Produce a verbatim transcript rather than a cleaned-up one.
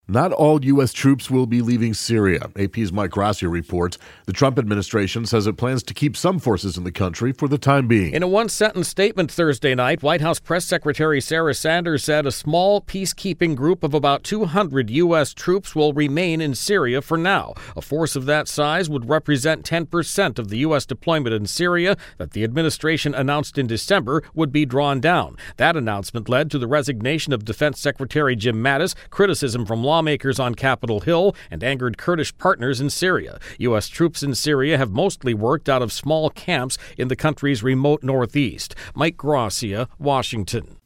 Not all U S troops will be leaving Syria. A P's Mike Gracia reports the Trump administration says it plans to keep some forces in the country for the time being. In a one-sentence statement Thursday night, White House Press Secretary Sarah Sanders said a small peacekeeping group of about two hundred U S troops will remain in Syria for now. A force of that size would represent ten percent of the U S deployment in Syria that the administration announced in December would be drawn down. That announcement led to the resignation of Defense Secretary Jim Mattis, criticism from lawmakers on Capitol Hill, and angered Kurdish partners in Syria. U S troops in Syria have mostly worked out of small camps in the country's remote northeast. Mike Gracia, Washington.